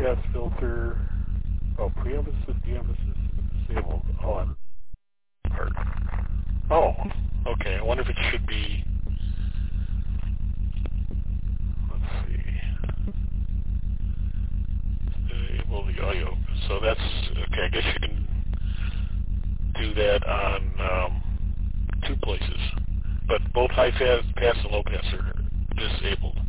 pass filter. Oh, preemphasis, deemphasis, disabled. Oh, on part. Oh, okay. I wonder if it should be. Let's see. Disable the audio. So that's okay. I guess you can do that on two places, but both high pass and low pass are disabled.